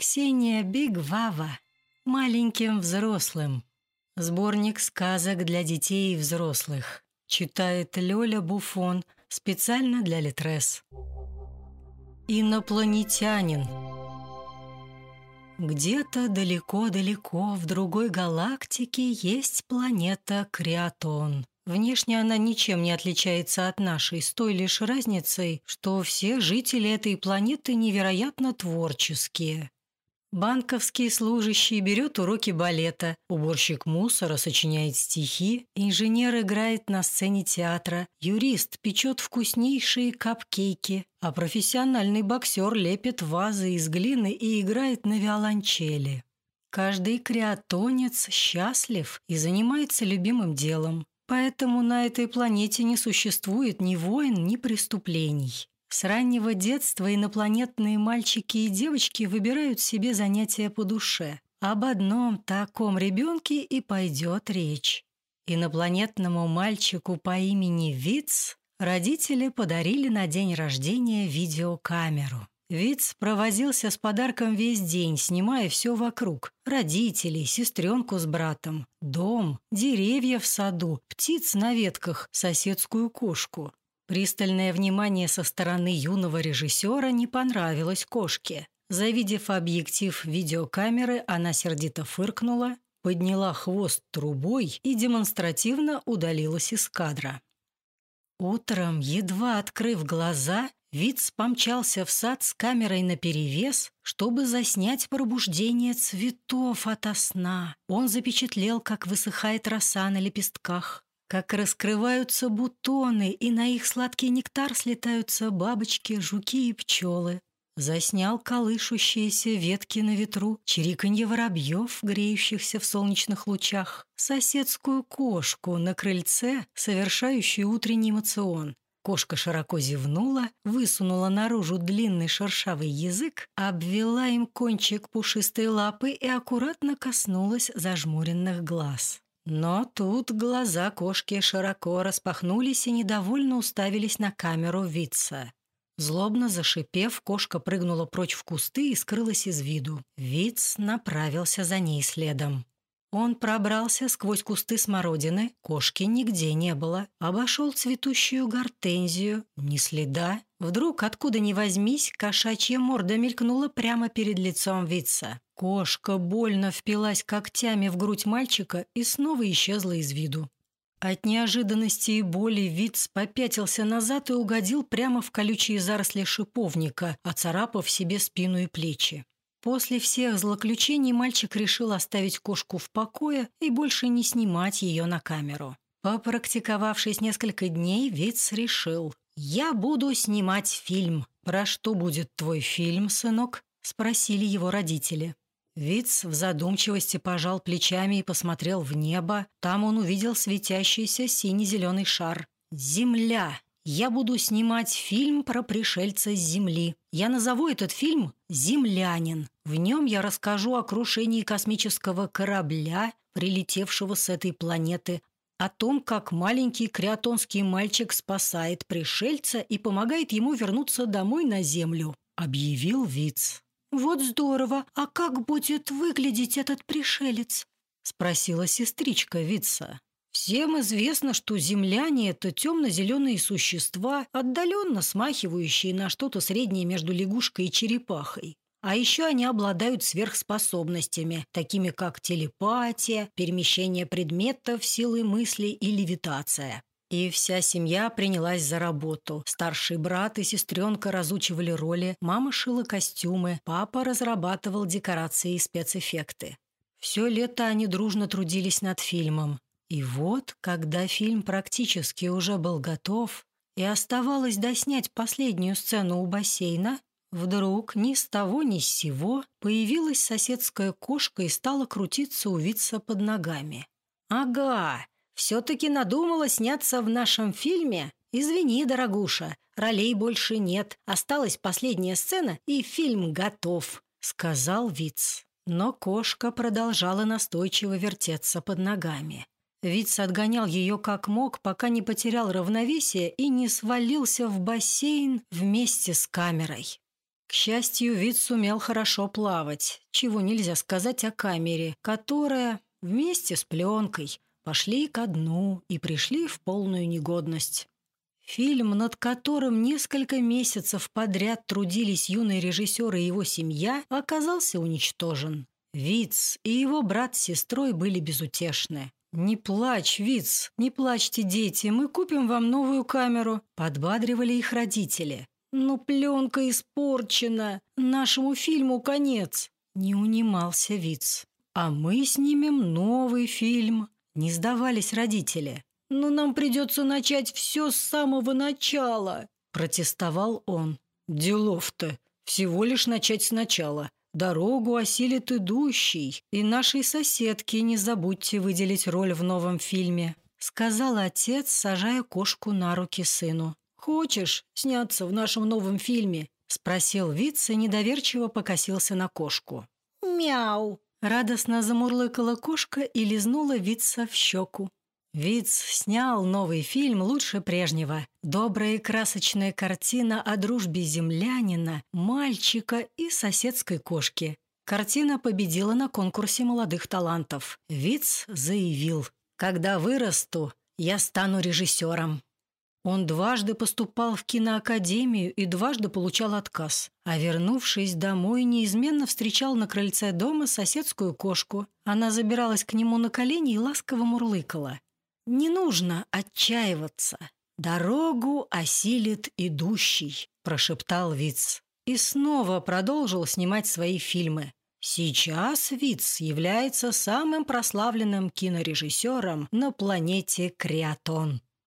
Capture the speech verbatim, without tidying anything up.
Ксения Биг Вава. Маленьким взрослым. Сборник сказок для детей и взрослых. Читает Лёля Буфон специально для Литрес. Инопланетянин. Где-то далеко-далеко в другой галактике есть планета Криотон. Внешне она ничем не отличается от нашей, с той лишь разницей, что все жители этой планеты невероятно творческие. Банковский служащий берет уроки балета, уборщик мусора сочиняет стихи, инженер играет на сцене театра, юрист печет вкуснейшие капкейки, а профессиональный боксер лепит вазы из глины и играет на виолончели. Каждый криотонец счастлив и занимается любимым делом, поэтому на этой планете не существует ни войн, ни преступлений. С раннего детства инопланетные мальчики и девочки выбирают себе занятия по душе. Об одном таком ребенке и пойдет речь. Инопланетному мальчику по имени Виц родители подарили на день рождения видеокамеру. Виц провозился с подарком весь день, снимая все вокруг. Родителей, сестренку с братом, дом, деревья в саду, птиц на ветках, соседскую кошку. Пристальное внимание со стороны юного режиссера не понравилось кошке. Завидев объектив видеокамеры, она сердито фыркнула, подняла хвост трубой и демонстративно удалилась из кадра. Утром, едва открыв глаза, Виц помчался в сад с камерой наперевес, чтобы заснять пробуждение цветов ото сна. Он запечатлел, как высыхает роса на лепестках, как раскрываются бутоны, и на их сладкий нектар слетаются бабочки, жуки и пчелы. Заснял колышущиеся ветки на ветру, чириканье воробьев, греющихся в солнечных лучах, соседскую кошку на крыльце, совершающую утренний моцион. Кошка широко зевнула, высунула наружу длинный шершавый язык, обвела им кончик пушистой лапы и аккуратно коснулась зажмуренных глаз. Но тут глаза кошки широко распахнулись и недовольно уставились на камеру Вица. Злобно зашипев, кошка прыгнула прочь в кусты и скрылась из виду. Виц направился за ней следом. Он пробрался сквозь кусты смородины, кошки нигде не было. Обошел цветущую гортензию, ни следа. Вдруг, откуда ни возьмись, кошачья морда мелькнула прямо перед лицом Вица. Кошка больно впилась когтями в грудь мальчика и снова исчезла из виду. От неожиданности и боли Виц попятился назад и угодил прямо в колючие заросли шиповника, оцарапав себе спину и плечи. После всех злоключений мальчик решил оставить кошку в покое и больше не снимать ее на камеру. Попрактиковавшись несколько дней, Виц решил: «Я буду снимать фильм». «Про что будет твой фильм, сынок?» – спросили его родители. Виц в задумчивости пожал плечами и посмотрел в небо. Там он увидел светящийся сине-зеленый шар. «Земля! Я буду снимать фильм про пришельца с Земли. Я назову этот фильм «Землянин». В нем я расскажу о крушении космического корабля, прилетевшего с этой планеты, о том, как маленький криотонский мальчик спасает пришельца и помогает ему вернуться домой на Землю», – объявил Виц. «Вот здорово! А как будет выглядеть этот пришелец?» – спросила сестричка Вица. «Всем известно, что земляне – это темно-зеленые существа, отдаленно смахивающие на что-то среднее между лягушкой и черепахой. А еще они обладают сверхспособностями, такими как телепатия, перемещение предметов, силы мысли и левитация». И вся семья принялась за работу. Старший брат и сестренка разучивали роли, мама шила костюмы, папа разрабатывал декорации и спецэффекты. Все лето они дружно трудились над фильмом. И вот, когда фильм практически уже был готов и оставалось доснять последнюю сцену у бассейна, вдруг ни с того ни с сего появилась соседская кошка и стала крутиться у Вица под ногами. «Ага! Все-таки надумала сняться в нашем фильме? Извини, дорогуша, ролей больше нет. Осталась последняя сцена, и фильм готов», — сказал Виц. Но кошка продолжала настойчиво вертеться под ногами. Виц отгонял ее как мог, пока не потерял равновесие и не свалился в бассейн вместе с камерой. К счастью, Виц сумел хорошо плавать, чего нельзя сказать о камере, которая вместе с пленкой пошли ко дну и пришли в полную негодность. Фильм, над которым несколько месяцев подряд трудились юный режиссер и его семья, оказался уничтожен. Виц и его брат с сестрой были безутешны. «Не плачь, Виц, не плачьте, дети, мы купим вам новую камеру», – подбадривали их родители. «Но пленка испорчена, нашему фильму конец», – не унимался Виц. «А мы снимем новый фильм», – не сдавались родители. «Но нам придется начать все с самого начала», – протестовал он. «Делов-то, всего лишь начать сначала. Дорогу осилит идущий, и нашей соседке не забудьте выделить роль в новом фильме», – сказал отец, сажая кошку на руки сыну. «Хочешь сняться в нашем новом фильме?» – спросил Виц и недоверчиво покосился на кошку. «Мяу!» – радостно замурлыкала кошка и лизнула Вица в щеку. Виц снял новый фильм лучше прежнего. Добрая и красочная картина о дружбе землянина, мальчика и соседской кошки. Картина победила на конкурсе молодых талантов. Виц заявил: «Когда вырасту, я стану режиссером». Он дважды поступал в киноакадемию и дважды получал отказ. А вернувшись домой, неизменно встречал на крыльце дома соседскую кошку. Она забиралась к нему на колени и ласково мурлыкала. «Не нужно отчаиваться. Дорогу осилит идущий», – прошептал Виц. И снова продолжил снимать свои фильмы. Сейчас Виц является самым прославленным кинорежиссером на планете Криотон.